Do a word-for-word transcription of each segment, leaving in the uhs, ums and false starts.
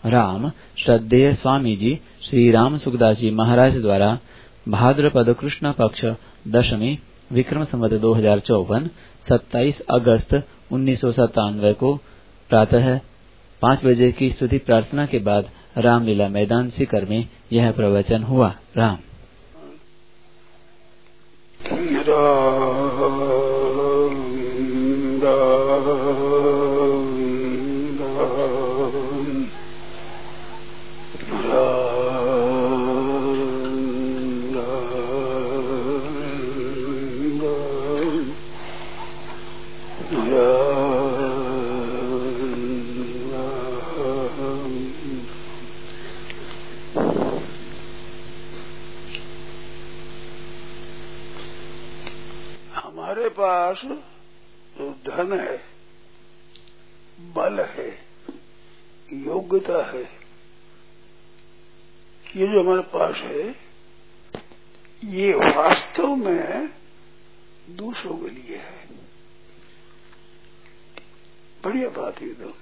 राम श्रद्धेय स्वामी जी श्री राम सुखदास जी महाराज द्वारा भाद्रपद कृष्ण पक्ष दशमी विक्रम संवत दो हजार चौवन सत्ताईस अगस्त उन्नीस सौ सत्तानवे को प्रातः पाँच बजे की स्तुति प्रार्थना के बाद रामलीला मैदान सीकर में यह प्रवचन हुआ। राम हमारे पास जो धन है, बल है, योग्यता है, ये जो हमारे पास है, ये वास्तव में दूसरों के लिए है। बढ़िया बात है। तो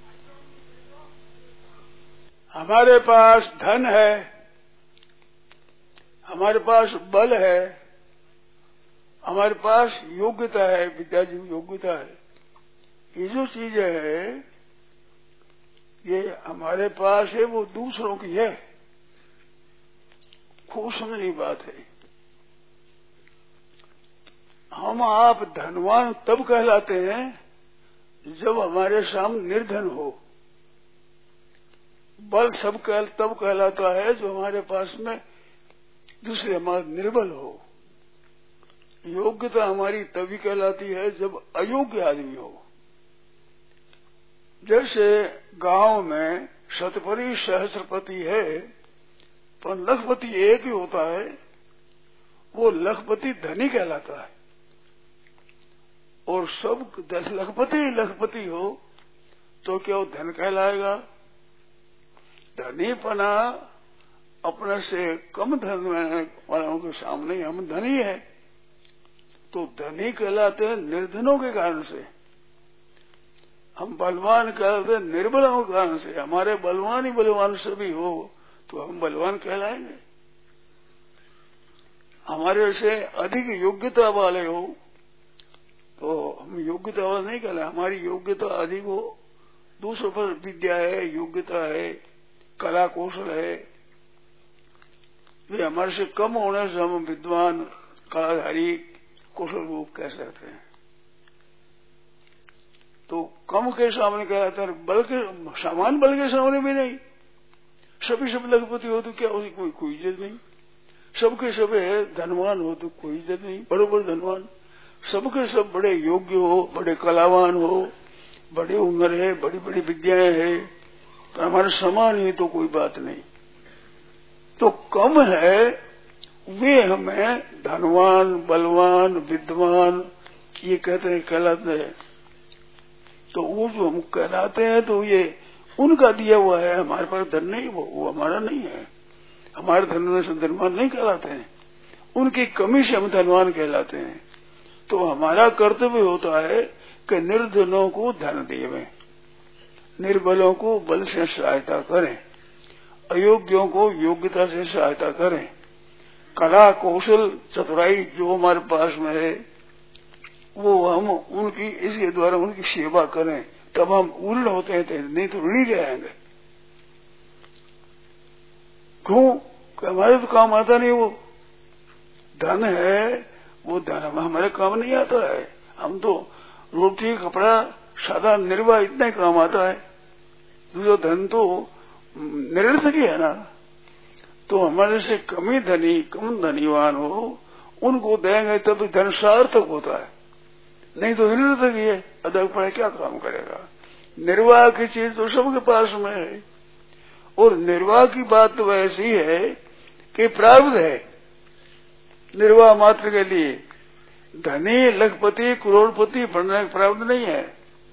हमारे पास धन है, हमारे पास बल है, हमारे पास योग्यता है, पिताजी की योग्यता है। ये जो चीजें है, ये हमारे पास है, वो दूसरों की है। खूब समझने की बात है। हम आप धनवान तब कहलाते हैं जब हमारे सामने निर्धन हो। बल सब कह, तब कहलाता है जो हमारे पास में दूसरे हमारे निर्बल हो। योग्यता हमारी तभी कहलाती है जब अयोग्य आदमी हो। जैसे गांव में शतपरी सहस्रपति है, पर लखपति एक ही होता है, वो लखपति धनी कहलाता है। और सब दस लखपति लखपति हो तो क्या वो धन कहलाएगा? धनीपना अपने से कम धन वालों के सामने हम धनी है, तो धनी कहलाते हैं निर्धनों के कारण से। हम बलवान कहलाते हैं निर्बलों के कारण से। हमारे बलवान ही बलवान से भी हो तो हम बलवान कहलाएंगे। हमारे से अधिक योग्यता वाले हो तो हम योग्यता वाले नहीं कहलाए। हमारी योग्यता अधिक हो, दूसरों पर विद्या है, योग्यता है, कला कौशल है, वे हमारे से कम होने से हम विद्वान कलाधारी कौशल रूप कह सकते हैं। तो कम के सामने कहलाता है, बल के सामान बल के सामने भी नहीं। सभी सब लखपति हो तो क्या उसकी कोई कोई इज्जत नहीं। सबके सब है धनवान हो तो कोई इज्जत नहीं। बड़े धनवान सबके सब बड़े योग्य हो, बड़े कलावान हो, बड़ी उम्र है, बड़ी बड़ी विद्याएं है, तो हमारे समान ही तो कोई बात नहीं। तो कम है वे हमें धनवान, बलवान, विद्वान ये कहते हैं, कहलाते हैं। तो वो जो हम कहलाते हैं तो ये उनका दिया हुआ है। हमारे पास धन नहीं, वो, वो हमारा नहीं है। हमारे धन से धनवान नहीं कहलाते हैं, उनकी कमी से हम धनवान कहलाते हैं। तो हमारा कर्तव्य होता है कि निर्धनों को धन देवें, निर्बलों को बल से सहायता करें, अयोग्यों को योग्यता से सहायता करें, कला कौशल चतुराई जो हमारे पास में है वो हम उनकी इसके द्वारा उनकी सेवा करें, तब हम उर्ण होते हैं, नहीं तो ऋणी रहेंगे। क्यों? हमारे तो काम आता नहीं। वो धन है, वो धन हमारे काम नहीं आता है। हम तो रोटी कपड़ा सादा निर्वाह इतना ही काम आता है। दूसरा धन तो निरर्थक ही है ना। तो हमारे से कमी धनी, कम धनीवान हो, उनको देंगे तब धन सार्थक होता है, नहीं तो निरर्थक ही है। अदक पड़े क्या काम करेगा? निर्वाह की चीज तो सबके पास में है। और निर्वाह की बात तो ऐसी है कि प्रारब्ध है निर्वाह मात्र के लिए। धनी लखपति करोड़पति बनने का प्रारब्ध नहीं है।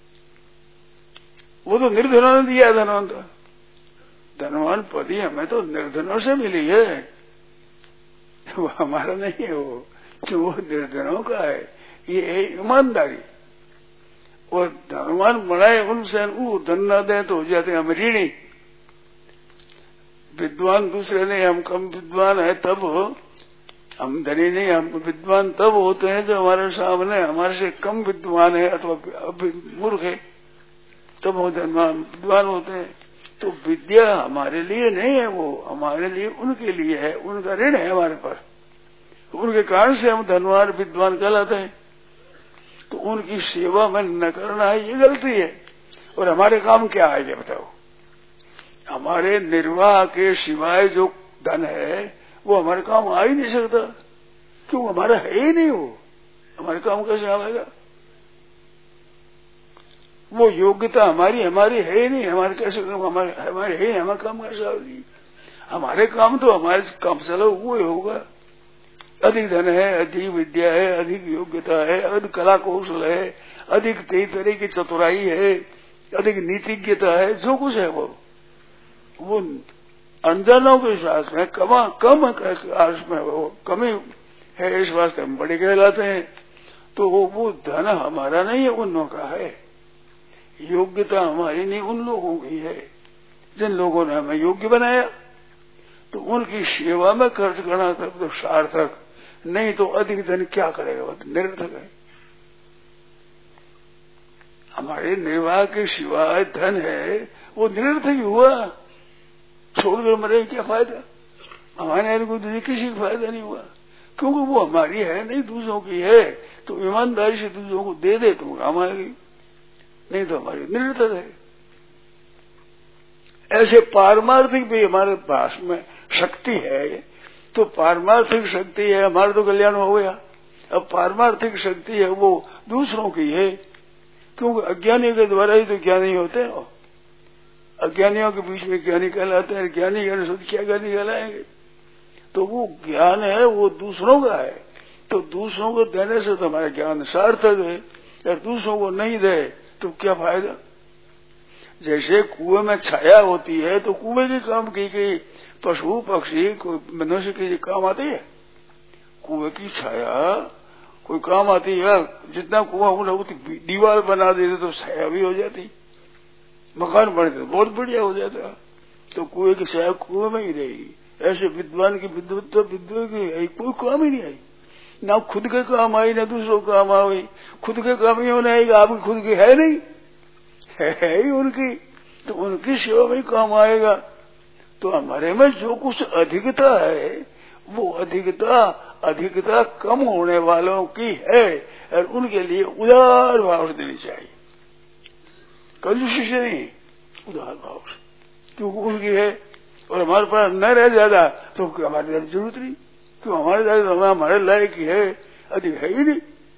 वो तो निर्धनों ने दिया धनवान। धनवान पति हमें तो निर्धनों से मिली है, वो हमारा नहीं है। वो तो वो निर्धनों का है, ये है ईमानदारी। और धनवान बनाए उनसे वो धन न दे तो हो जाते हम ऋणी। विद्वान दूसरे नहीं, हम कम विद्वान है तब, हम धनी नहीं, हम विद्वान तब होते हैं जो हमारे सामने हमारे से कम विद्वान है अथवा मूर्ख है, तब हम विद्वान होते हैं। तो विद्या हमारे लिए नहीं है, वो हमारे लिए उनके लिए है, उनका ऋण है हमारे पर, उनके कारण से हम धनवान विद्वान कहलाते हैं। तो उनकी सेवा में न करना है, ये गलती है। और हमारे काम क्या है ये बताओ? हमारे निर्वाह के सिवाय जो धन है वो हमारे काम आ ही नहीं सकता, क्यों? हमारा है ही नहीं, वो हमारे काम कैसे आएगा? वो योग्यता हमारी हमारी है ही नहीं, हमारे कैसे हमारे हमारे है, हमारे काम कैसे आएगी? हमारे काम तो हमारे काम चलो वो ही होगा। अधिक धन है, अधिक विद्या है, अधिक योग्यता है, अधिक कला कौशल है, अधिक कई तरह की चतुराई है, अधिक नीतिज्ञता है, जो कुछ है वो वो अनजानों के साथ में कमा कम आस में वो कमी है, इस वास्ते हम बड़े कहलाते हैं। तो वो वो धन हमारा नहीं है, उन लोगों का है। योग्यता हमारी नहीं, उन लोगों की है जिन लोगों ने हमें योग्य बनाया। तो उनकी सेवा में खर्च करना तब तो सार्थक, नहीं तो अधिक धन क्या करेगा, वो तो निरर्थक है। हमारे निर्वाह के सिवाय धन है वो निरर्थक ही हुआ, छोड़कर मरे क्या फायदा? हमारे को दूसरे किसी का फायदा नहीं हुआ, क्योंकि वो हमारी है नहीं, दूसरों की है। तो ईमानदारी से दूसरों को दे दे तो काम आएगी, नहीं तो हमारी निरर्थक है। ऐसे पारमार्थिक भी हमारे पास में शक्ति है, तो पारमार्थिक शक्ति है, हमारा तो कल्याण हो गया। अब पारमार्थिक शक्ति है वो दूसरों की है, क्योंकि अज्ञानी के द्वारा ही तो ज्ञानी होते हो। अज्ञानियों के बीच में ज्ञानी कहलाते हैं, ज्ञानी ज्ञान शुद्ध क्या ज्ञानी कहलाएंगे? तो वो ज्ञान है वो दूसरों का है, तो दूसरों को देने से तो हमारा ज्ञान सार्थक है। अगर दूसरों को नहीं दे तो क्या फायदा? जैसे कुएं में छाया होती है तो कुएं के काम की गई, पशु पक्षी कोई मनुष्य के काम आती है? कुएं की छाया कोई काम आती है? जितना कुआं उतनी दीवार बना देते तो छाया भी हो जाती, मकान बनते तो बहुत बढ़िया हो जाता। तो कुएं की छाया कुएं में ही रहेगी। ऐसे विद्वान की विद्वत्ता विद्वान की कोई काम ही नहीं आई, ना खुद के काम आई ना दूसरों का काम आई। खुद के काम ही होने आएगा, आपकी खुद की है नहीं, है ही उनकी, तो उनकी सेवा में काम आएगा। तो हमारे में जो कुछ अधिकता है वो अधिकता अधिकता कम होने वालों की है, और उनके लिए उदार भाव से देनी चाहिए, कंजूसी से नहीं, उदार भाव से, क्योंकि उनकी है। और हमारे पास न रह ज्यादा तो हमारी जरूरत नहीं, क्यों? हमारे ज्यादा हमारे लायक ही है, अधिक है ही नहीं,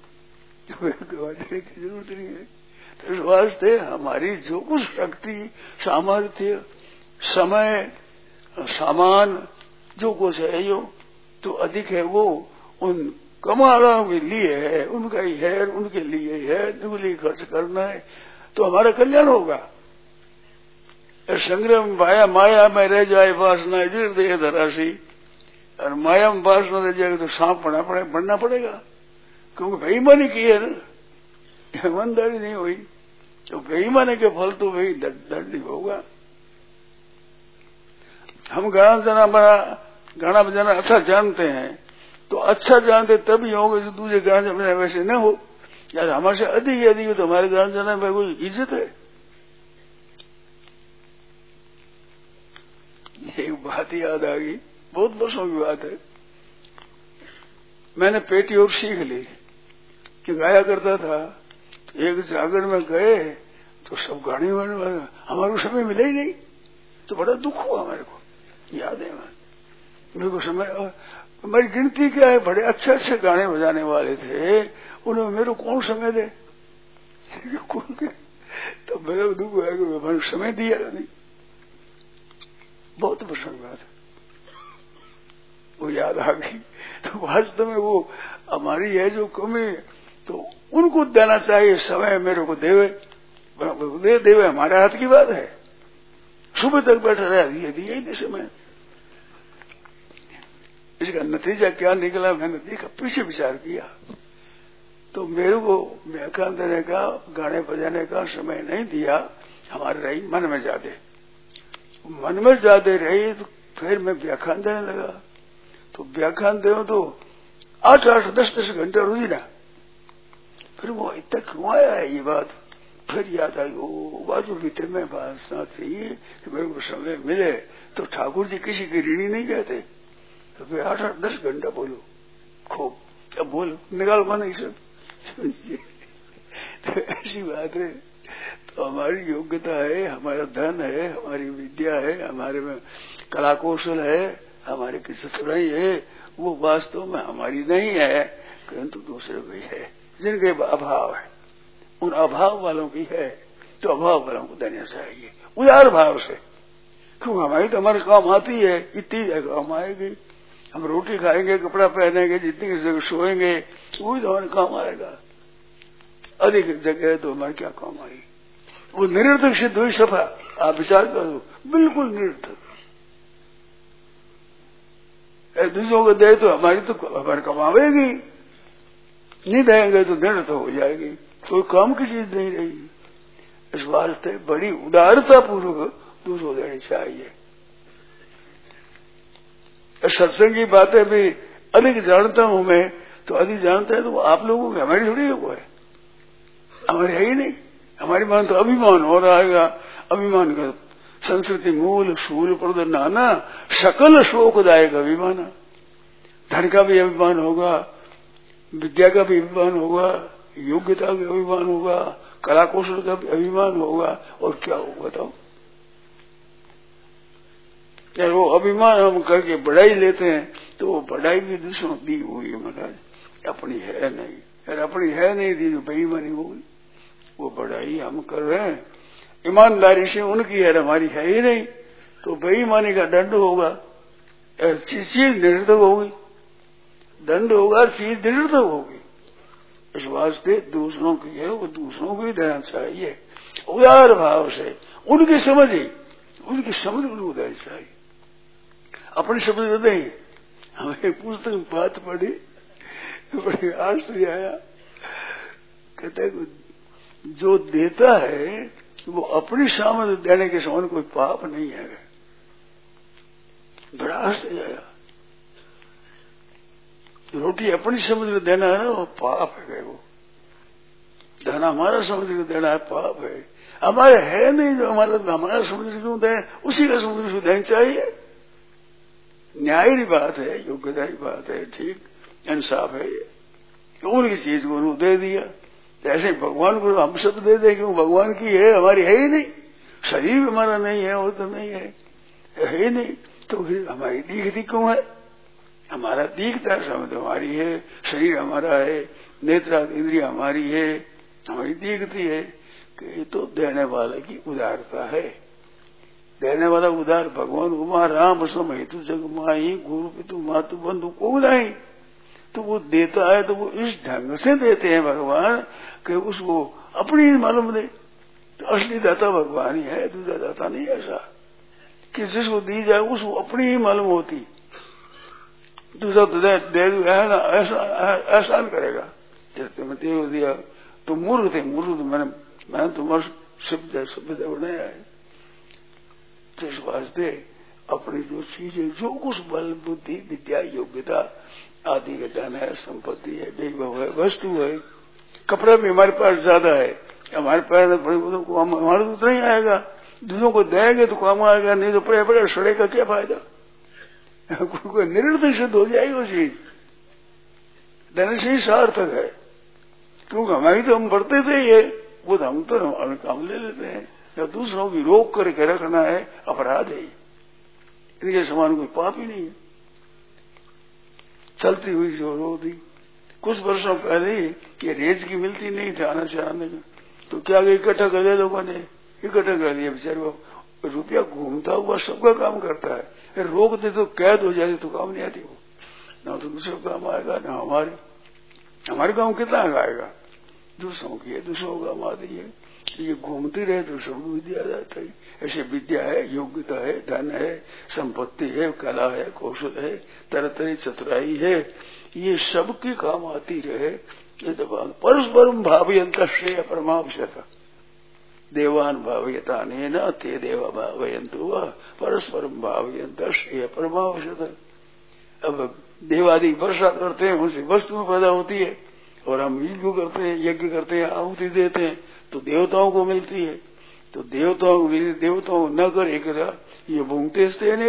की जरूरत नहीं है। तो इस वास्ते हमारी जो कुछ शक्ति, सामर्थ्य, समय, सामान जो कुछ है जो तो अधिक है वो उन कमालों के लिए है, उनका ही है, उनके लिए है, उनके लिए खर्च करना है तो हमारा कल्याण होगा। संग्रह माया माया में रह जाए वासना इधर दे धराशी, और माया में वासना रह जाएगा तो सांप पढ़ना पड़े बढ़ना पड़ेगा, क्योंकि बेईमानी की है ना, ईमानदारी नहीं हुई तो बेईमानी के फल तो वही दंड होगा। हम गाना बजाना बड़ा गाना बजाना अच्छा जानते हैं, तो अच्छा जानते तभी होगा जो दूसरे गाना बजाना वैसे न हो। यार हमारे से अधिक ही अधिक तो हमारे गाना बजाना में कोई इज्जत है? एक बात याद आ गई, बहुत वर्षों की बात है। मैंने पेटी और सीख ली कि गाया करता था। एक जागरण में गए तो सब गाने वाने हमारे समय मिले ही नहीं, तो बड़ा दुख हुआ मेरे को। याद है मेरे को समय, मेरी गिनती क्या है, बड़े अच्छे अच्छे गाने बजाने वाले थे, उन्होंने मेरे को कौन समय दे? तो मेरा दुख हुआ कि मैंने समय दिया नहीं। बहुत प्रसन्न बात है, वो याद आ गई। तो वास्तव में वो हमारी है जो कमी, तो उनको देना चाहिए समय, मेरे को देवे दे देवे, हमारे हाथ की बात है। सुबह तक बैठा रहा, दिए दिए ही नहीं समय। इसका नतीजा क्या निकला मैंने देखा, पीछे विचार किया तो मेरे को व्याख्यान देने का, गाने बजाने का समय नहीं दिया। हमारे रही मन में जाते मन में जाते रही तो फिर मैं व्याख्यान देने लगा, तो व्याख्यान दे तो आठ आठ दस दस घंटे रोजी ना। फिर वो इतना क्यों आया है ये बात, फिर याद आई वो बाजू भीतर में भाषा थी कि मेरे को समय मिले तो ठाकुर जी किसी की ऋणी नहीं कहते, तो फिर आठ आठ दस घंटा बोलो खूब, अब बोलो निकाल माना सब। तो ऐसी बात है। तो हमारी योग्यता है, हमारा धन है, हमारी विद्या है, हमारे में कला कौशल है, हमारे की चतुराई है, वो वास्तव में हमारी नहीं है, किंतु दूसरे की है जिनके अभाव है। उन अभाव वालों की है तो अभाव वालों को देना चाहिए उदार भाव से। क्यों हमारी तो हमारे काम आती है, इतनी जगह काम आएगी, हम रोटी खाएंगे, कपड़ा पहनेंगे, जितनी जगह सोएंगे वही तो हमारे काम आएगा। अधिक जगह है तो हमारे क्या काम आएगी, वो निरर्थक सिद्ध हुई सफा। आप विचार करो, बिल्कुल निरर्थक। दूसरों को दे तो हमारी तो हमारे कमावेगी, नहीं देंगे तो निरर्थक हो जाएगी, कोई काम की चीज नहीं रहेगी। इस वास्ते बड़ी उदारता पूर्वक दूसरों को देनी चाहिए। सत्संग की बातें भी अधिक जानता हूं मैं, तो अधिक जानता है तो आप लोगों की हमारी थोड़ी वो है, हमारी है ही नहीं। हमारी मान तो अभिमान हो रहा है, अभिमान का संस्कृति मूल शूल प्रद नाना सकल शोकदायक अभिमान। धन का भी अभिमान होगा, विद्या का भी अभिमान होगा, योग्यता का अभिमान होगा, कला कौशल का भी अभिमान होगा, और क्या होगा बताओ। यार वो अभिमान हम करके बढ़ाई लेते हैं तो वो बढ़ाई भी दूसरों दी हुई है महाराज, अपनी है नहीं। यार अपनी है नहीं दी तो बेईमानी होगी। वो बढ़ाई हम कर रहे हैं ईमानदारी से, उनकी है हमारी है ही नहीं, तो बेईमानी का दंड होगा, चीज निरर्थक होगी, दंड होगा, चीज निरर्थक होगी। इस वास्ते दूसरों की है वो दूसरों को ही देना चाहिए उदार भाव से। उनकी समझ ही उनकी समझ उनको देनी चाहिए, अपनी समझ में नहीं। हमें पुस्तक में बात पढ़ी, बड़ी आश्चर्य आया, कहते जो देता है वो अपनी सामने देने के समान कोई पाप नहीं है। बड़ा आश्चर्य आया, रोटी अपनी समझ में देना है ना वो पाप है, वो धन हमारा समझ में देना है पाप है। हमारे है नहीं जो हमारा हमारा समझ क्यों दें, उसी का समझ में देना चाहिए। न्याय की बात है, योग्यता की बात है, ठीक इंसाफ है ये। उनकी चीज को उन्होंने दे दिया, ऐसे भगवान को हम सब दे दे, क्यों भगवान की है हमारी है ही नहीं। शरीर हमारा नहीं है, वो तो नहीं है, है ही नहीं, तो फिर हमारी दिखती क्यों है। हमारा दिखता समझ हमारी है, शरीर हमारा है, नेत्रा इंद्रिया हमारी है, हमारी दिखती है कि तो देने वाले की उदारता है। देने वाला उदार भगवान उमा राम सम हेतु जग माई गुरु पितु मातु बंधु को उदाई, तो वो देता है तो वो इस ढंग से देते हैं भगवान कि उसको अपनी मालूम नहीं। तो असली दाता भगवान ही है, दूसरा दाता नहीं ऐसा कि जिसको दी जाए उसको अपनी ही मालूम होती, दूसरा तो दे, दे है ना, ऐसा एहसान करेगा। जैसे मैं तेरे दिया तो मूर्ख थे, मूर्ख तो मैंने मैंने तुम्हारा शब्द शब्द बनाया है। तो इस वास्ते अपनी जो चीजें जो कुछ बल बुद्धि विद्या योग्यता आदि का धन है, संपत्ति है, वैभव है, वस्तु है, कपड़ा भी हमारे पास ज्यादा है, हमारे पैर हमारे तो उतना ही आएगा, दूसरों को देंगे तो काम आएगा, नहीं तो पड़े पड़े सड़े का क्या फायदा। कोई निरर्थक सिद्ध हो जाएगी वो चीज, देने से ही सार्थक है। क्योंकि हमारी तो हम बढ़ते थे ये, वो हम तो हम काम ले लेते हैं, या दूसरों की रोक करके रखना है अपराध है, इनके समान कोई पाप ही नहीं है। चलती हुई जो रोटी कुछ वर्षों पहले ये रेज की मिलती नहीं थी आना चलाने का, तो क्या इकट्ठा कर दिया लोगों ने, इकट्ठा कर दिया। बेचारे वो रुपया घूमता हुआ सबका काम करता है, रोक दे तो कैद हो जाती तो काम नहीं आती वो, ना तो दूसरों काम आएगा ना हमारे हमारे काम कितना आएगा, दूसरों की है, दूसरों का काम आती है। ये घूमती रहे तो सबको विद्या जाता है। ऐसे विद्या है, योग्यता है, धन है, संपत्ति है, कला है, कौशल है, तरह तरह चतुराई है, ये सबकी काम आती रहे। ये तो परस्परम भावयंत श्रेय परमावश्यक, देवान भावयता न ते देवा भावयंतु व परस्परम भावयंत श्रेय परमावशत। अब देवादि वर्षा करते हैं, उनसे वस्तु पैदा होती है, और हम यज्ञ करते हैं, यज्ञ करते हैं, आहुति देते हैं तो देवताओं को मिलती है। तो देवताओं को मिली, देवताओं न करे करा ये भूंगते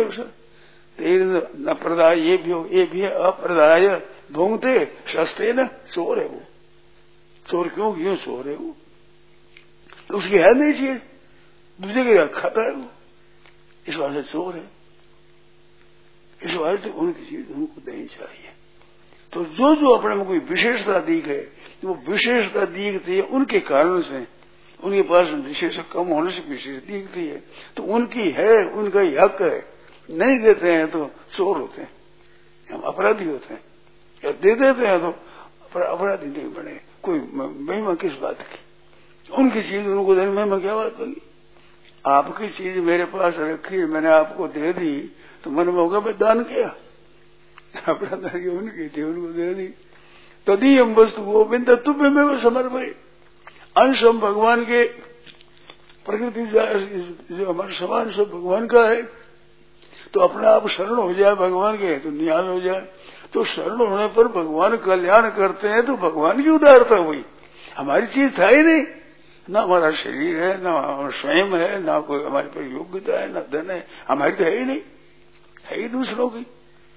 न प्रदाय ये भी हो, ये भी है अप्रदाय भूंगते सस्ते न चोर है वो। चोर क्यों क्यों चोर है वो? तो उसकी है नहीं चीज, दूसरे के खाता है वो, इस बात से चोर है। इस बात से उनकी चीज उनको देनी चाहिए। तो जो जो अपने में कोई विशेषता दिख है, तो वो विशेषता दिखती है उनके कारण से, उनके पास विशेष कम होने से विशेष दिखती है, तो उनकी है, उनका ही हक है। नहीं देते हैं तो चोर होते हैं, हम अपराधी होते हैं। या दे देते हैं तो अपराधी नहीं बने। कोई महिमा किस बात की? उनकी चीज उनको देने महिमा क्या बात होगी? आपकी चीज मेरे पास रखी, मैंने आपको दे दी, तो मन में होगा मैं दान किया, अपना दान उनकी थी, उनको दे दी। तदी हम वस्तु गोविंद तुम्हें में वो समर्पय। अंश हम भगवान के, प्रकृति जो हमारे समान सब भगवान का है, तो अपना आप शरण हो जाए भगवान के तो न्याय हो जाए। तो शरण होने पर भगवान कल्याण करते हैं, तो भगवान की उदारता हुई। हमारी चीज था ही नहीं, ना हमारा शरीर है, ना हमारा स्वयं है, ना कोई हमारे पर योग्यता है, ना धन है, हमारी तो है ही नहीं, है ही दूसरों की।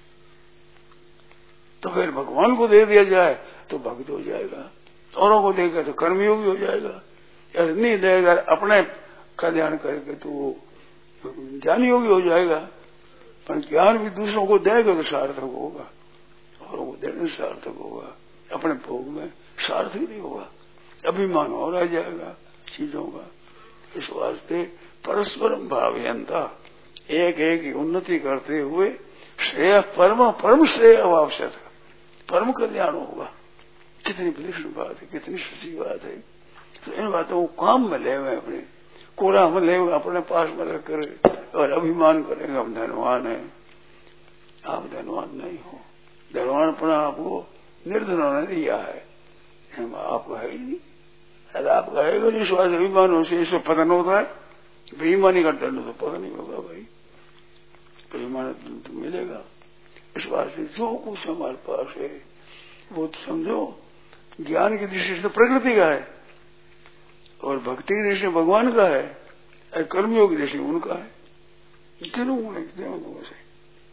तो फिर भगवान को दे दिया जाए तो भक्त हो जाएगा, औरों को देगा तो कर्मयोगी हो जाएगा। या नहीं देगा अपने कल्याण करके तो वो ज्ञान योगी हो जाएगा। पर ज्ञान भी दूसरों को देगा तो सार्थक होगा, औरों को देने से सार्थक होगा, अपने भोग में सार्थक नहीं होगा, अभिमान हो रह जाएगा चीजों का। इस वास्ते परस्परम भावयंता, एक एक की उन्नति करते हुए श्रेय परम परम श्रेय आवश्यक, परम कल्याण होगा। कितनी विलक्षण बात है, कितनी सच्ची बात है। तो इन बातों को काम में ले हुए, अपने कोरा में ले हुए, अपने पास में रख कर और अभिमान करेंगे हम धनवान है। आप धनवान नहीं हो, धनवान अपना आपको निर्धन होने दिया है, आपको है ही नहीं। अगर आपका है विश्वास अभिमान हो से इसमें पतन होता है, बेईमानी का दंड तो पता नहीं होगा भाई, बेईमान तो मिलेगा। इस बात से जो कुछ हमारे पास है वो तो समझो ज्ञान की दृष्टि से प्रकृति का है, और भक्ति की दृष्टि भगवान का है, और कर्मयोग की दृष्टि उनका है। तीनों गुण है, तीनों गुण से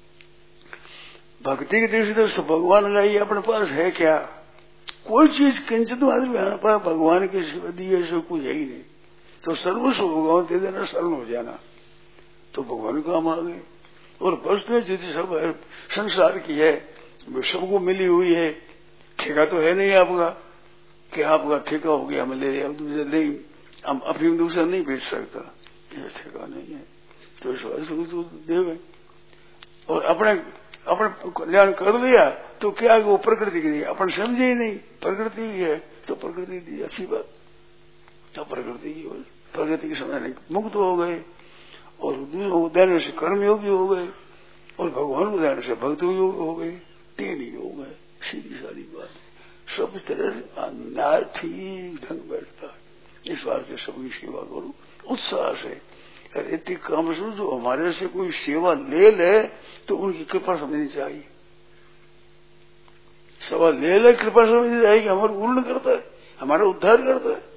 भक्ति की दृष्टि से भगवान का ही अपने पास है क्या? कोई चीज किंचित मात्र भी आना पाए भगवान की दिए से कुछ है ही नहीं। तो सर्वस्व भगवान दे देना, शरण हो जाना, तो भगवान काम आ गए। और वस्तुएं जितनी सब है संसार की है, वो सबको मिली हुई है। ठेका तो है नहीं आपका कि आपका ठेका हो गया, हमें ले लिया, दूसरे नहीं, हम अपनी दूसरा नहीं बेच सकता, ये ठेका नहीं है। तो इस वजह से देवे और अपने अपने कल्याण कर लिया तो क्या वो प्रकृति की दी, अपन समझे ही नहीं प्रकृति ही है, तो प्रकृति दी अच्छी बात, तो प्रकृति की प्रकृति के समय मुक्त हो गए, और दूसरों को देने से कर्मयोगी हो गए, और भगवान को देने से भक्त योगी हो गए, तीन ही हो गए। सीधी सारी बात, सब तरह से न्याय ठीक ढंग बैठता है। इस बात से सबकी सेवा करो उत्साह से। इतनी काम सुनो, जो हमारे से कोई सेवा ले ले तो उनकी कृपा समझनी चाहिए। सेवा ले ले कृपा समझनी चाहिए कि हमारा पूर्ण करता है, हमारा उद्धार करता है।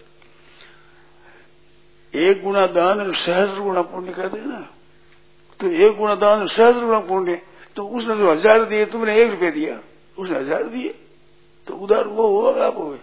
एक गुना दान सहस्र गुना पुण्य कहते हैं ना, तो एक गुना दान सहस्र गुना पुण्य। तो उसने जो हजार दिए, तुमने एक रुपये दिया, उसने हजार दिए, तो उधार वो होगा आप हुए।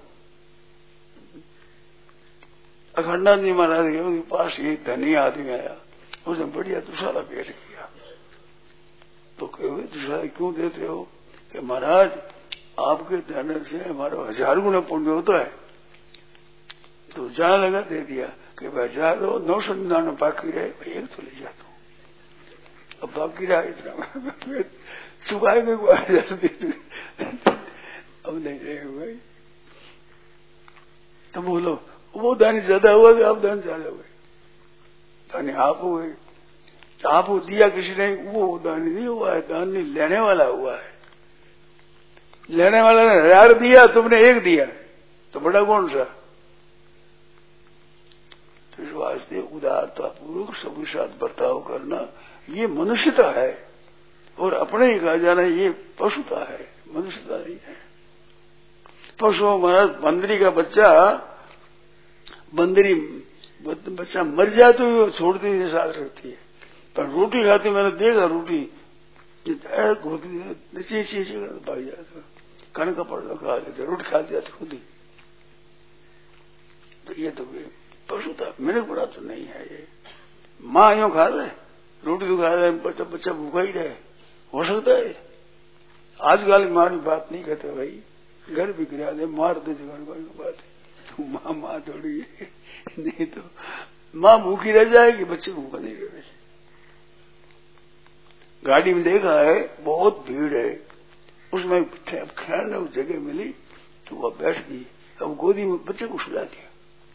अखंडानंद जी महाराज के पास एक धनी आदमी आया, उसने बढ़िया दुशाला भेंट किया। तो कहे दुशाला क्यों देते हो? कि महाराज आपके धन से हमारा हजार गुना पुण्य होता है। तो जहां लगा दे दिया कि हजार हो, नौ सौ निन्यानवे बाकी रहे, एक तो ले जाता हूँ, अब बाकी रहा इतना चुकाएंगे को हजार दे, अब नहीं रहेगा भाई। तो बोलो वो दान ज्यादा हुआ कि आप दान ज्यादा हुए? दान आप हुए, आपको दिया किसी ने, वो दान नहीं हुआ है, दान नहीं लेने वाला हुआ है। लेने वाला ने हजार दिया, तुमने एक दिया, तो बड़ा कौन सा? तो इस वास्ते उदारता पूर्वक सबके साथ बर्ताव करना ये मनुष्यता है, और अपने ही कहा जाना ये पशुता है, मनुष्यता नहीं है। पशु महाराज बंदरी का बच्चा, बंदरी बच्चा मर जाए तो वो छोड़ती नहीं, साथ रखती है, पर रोटी खाती मैंने देखा, रोटी नीचे चीज भाग जाता, कण का पड़ खा लेते, रोटी खा जाती खुद ही। तो ये तो पशुता मेरे बड़ा तो नहीं है ये। माँ यूं खा ले, रोटी तो खा ले, बच्चा बच्चा भूखा ही रहे, हो सकता है। आजकल माँ की बात नहीं कहते भाई, घर भी गिरा दे मार दे घर की बात है, तो माँ माँ थोड़ी है, नहीं तो माँ भूखी रह जाएगी, बच्चे भूखा नहीं रहे। गाड़ी में देखा है बहुत भीड़ है, उसमें खैर उस जगह मिली तो वह बैठ गई, अब गोदी में बच्चे को सुला दिया।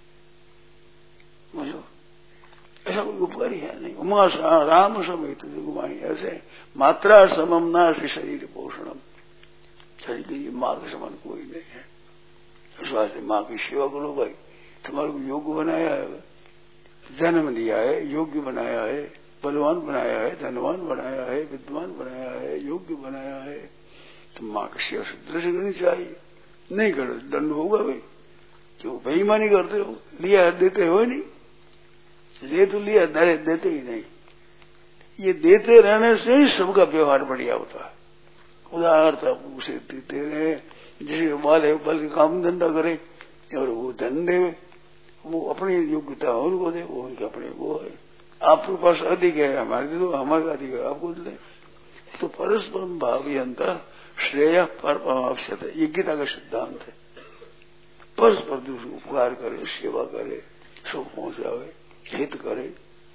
मुझे ऐसा कोई उपकारी है नहीं। उमा राम समय तुझे घुमाई, ऐसे मात्रा समम ना से शरीर पोषणम, शरीर के लिए माँ के समान कोई नहीं है। इस वास्ते माँ की सेवा करो भाई, तुम्हारे को योग्य बनाया है, जन्म दिया है, योग्य बनाया है, बलवान बनाया है, धनवान बनाया है, विद्वान बनाया है, योग्य बनाया है, तो माँ की सेवा से दृष्टि करनी चाहिए। नहीं करो दंड होगा भाई, क्यों बेईमानी करते हो, लिया देते हो नहीं, ले तो लिया दे, देते ही नहीं। ये देते रहने से ही सबका व्यवहार बढ़िया होता है। उदाहरण उसे देते रहे, जिसे बल है बल काम धंधा करे, और वो धन दे, वो अपनी योग्यता उनको दे, वो उनके अपने वो है। आपके पास अधिक है, हमारे तो हमारे अधिक है, आपको दे। तो परस्पर भावी अंतर श्रेय परमावश्यक है, ये गीता का सिद्धांत है। परस्पर दूसरे उपकार करे, सेवा करे, सुख पहुंचावे, हित करे,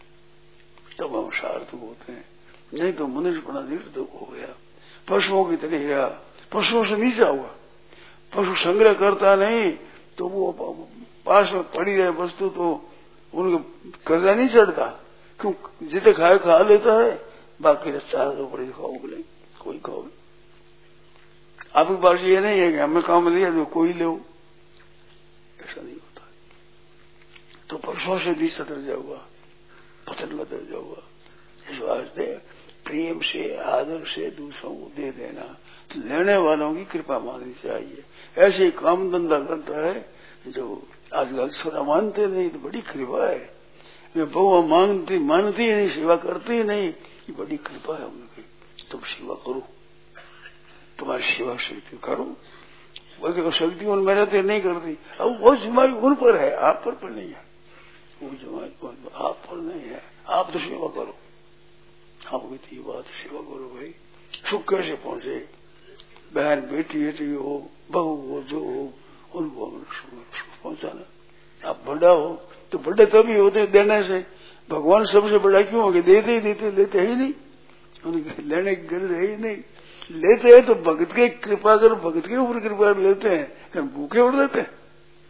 तब हम सार्थक होते हैं। नहीं तो मनुष्य बड़ा निर्धक हो गया, पशुओं की तरह गया, पशुओं से नीचा हुआ। पशु संग्रह करता नहीं तो वो पास में पड़ी रहे वस्तु तो उनको कर्जा नहीं चढ़ता, क्यों जितने खाए खा लेता है, बाकी चार तो बड़ी खाओ बोले कोई खाओ। आपके पास ये नहीं है कि हमें काम लिया तो कोई ले, ऐसा नहीं होता। तो परसों से नीचा दर्जा हुआ, पतन का दर्जा हुआ। इस वास्ते प्रेम से आदर से दूसरों को दे देना, तो लेने वालों की कृपा माननी चाहिए। ऐसे काम धंधा करता है जो आजकल छोटा मानते नहीं, तो बड़ी कृपा है। मैं बहुआ मानती मानती ही नहीं, सेवा करती ही नहीं, ये बड़ी कृपा है उनकी। तुम सेवा करो, तुम्हारी सेवा शक्ति करो, बल्कि शक्ति उन मेरे तो नहीं करती। अब वो जिम्मेदारी उन पर है, आप पर, पर नहीं है। वो जिम्मेदारी आप पर नहीं है, आप तो सेवा करो। आपकी थी बात, सेवा करो भाई। सुख कैसे पहुंचे, बहन बेटी बेटी हो, बहू हो, जो हो, उनको सुख पहुंचाना। आप बड़ा हो तो बड़े तभी होते देने से। भगवान सबसे बड़ा क्यों होंगे, देते ही देते, लेते ही नहीं, उनके लेने की गरज है ही नहीं। लेते हैं तो भगत के कृपा कर, भगत के ऊपर कृपा लेते हैं, क्या भूखे उड़ देते हैं?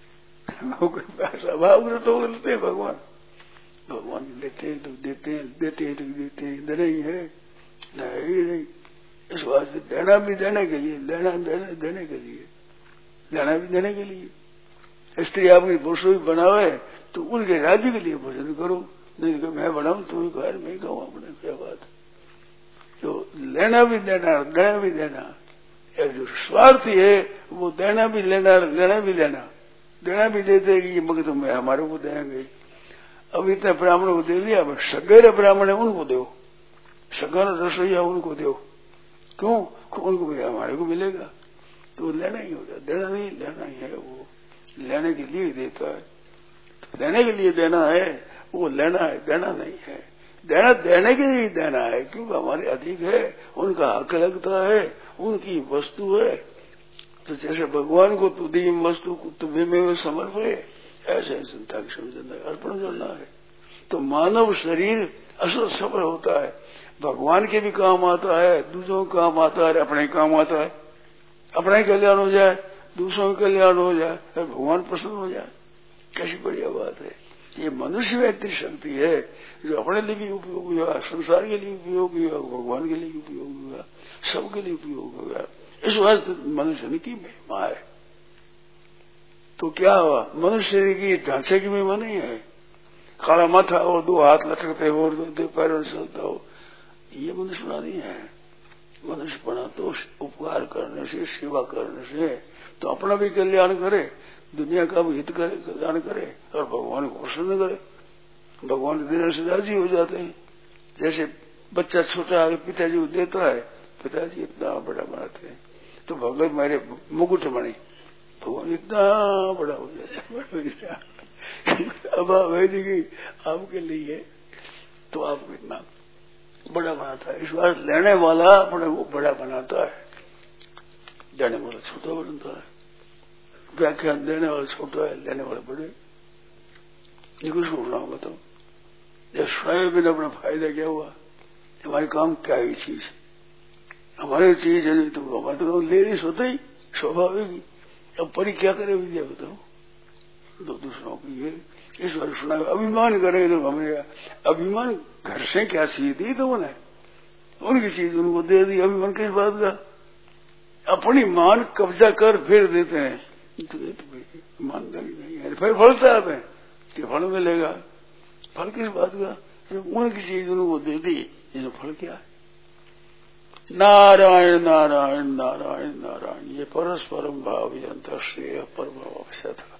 स्वभावग्रस्त हो लेते हैं भगवान। भगवान लेते हैं तो देते हैं, देते हैं तो देते हैं, देना ही है, नहीं नहीं। इस वास्ते देना भी देने के लिए, लेना देने देने के लिए, लेना भी देने के लिए। स्त्री आपकी रसोई बनावे तो उनके राज्य के लिए भोजन करो, नहीं तो मैं बनाऊं तो ही घर में खाऊं, अपने क्या बात। तो लेना भी देना, देना भी देना। एक जो स्वार्थी है वो देना भी लेना, लेना भी लेना, देना भी देते कि ये मगर तो मैं हमारे को देंगे। अब इतने ब्राह्मणों को दे दिया, अब सगेरे ब्राह्मण है उनको दो, सगन रसोईया उनको दो, क्यों? उनको भी हमारे को मिलेगा। तो लेना ही होगा, देना नहीं, लेना ही है। वो लेने के लिए देता है, देने के लिए देना है, वो लेना है, देना नहीं है। देना देने के लिए देना है, क्योंकि हमारे अधिक है, उनका हक लगता है, उनकी वस्तु है। तो जैसे भगवान को तू दी वस्तु को तुम्हें में समर्पे, ऐसे संता की समझना अर्पण करना है। तो मानव शरीर असल सफल होता है, भगवान के भी काम आता है, दूसरों का काम आता है, अपने काम आता है। अपना ही कल्याण हो जाए, दूसरों का कल्याण हो जाए, भगवान प्रसन्न हो जाए, कैसी बढ़िया बात है। ये मनुष्य में इतनी शक्ति है जो अपने लिए भी उपयोगी हुआ, संसार के लिए उपयोगी हुआ, भगवान के लिए उपयोगी हुआ, सबके लिए उपयोग होगा। इस वास्ते मनुष्य की महिमा है। तो क्या हुआ, मनुष्य की ढांचे की महिमा नहीं है, काला माथा हो, दो हाथ लटकते हो, दो पैरों से चलता हो, ये मनुष्यपना नहीं है। मनुष्यपना तो उपकार करने से, सेवा करने से, तो अपना भी कल्याण करे, दुनिया का भी हित करे, कल्याण करे और भगवान को प्रसन्न करे। भगवान के देने से राजी हो जाते हैं। जैसे बच्चा छोटा आगे पिताजी को देता है, पिताजी इतना बड़ा बनाते हैं, तो भगवान मेरे मुकुट बने, भगवान इतना बड़ा हो जाता है। अब आप है आपके लिए तो आपको इतना बड़ा बनाता है। इस बार लेने वाला अपने वो बड़ा बनाता है, देने वाला छोटा बनता है। व्याख्यान देने वाला छोटा है, लेने वाले बड़े। ये कुछ सुना बताओ, ये स्वयं बिना अपना फायदा क्या हुआ? हमारे काम क्या ही चीज, हमारी चीज है नहीं तो हमारे तो ले नहीं सोते ही स्वाभाविक। अब परी क्या करे विद्या बताओ, दो दूसरों की है। इस बार सुना अभिमान करेंगे तो हमें अभिमान घर से क्या चीज दी तो उन्हें, उनकी चीज उनको दे दी। अभिमान किस बात का? अपनी मान कब्जा कर फिर देते हैं, तो ये तो ईमानदारी नहीं है। फिर फल चाहते हैं कि फल मिलेगा, फल किस बात का? उनकी चीज उनको दे दी, ये फल क्या है? नारायण नारायण नारायण नारायण, ये परस्परम भाव अंतर श्रेय परम था।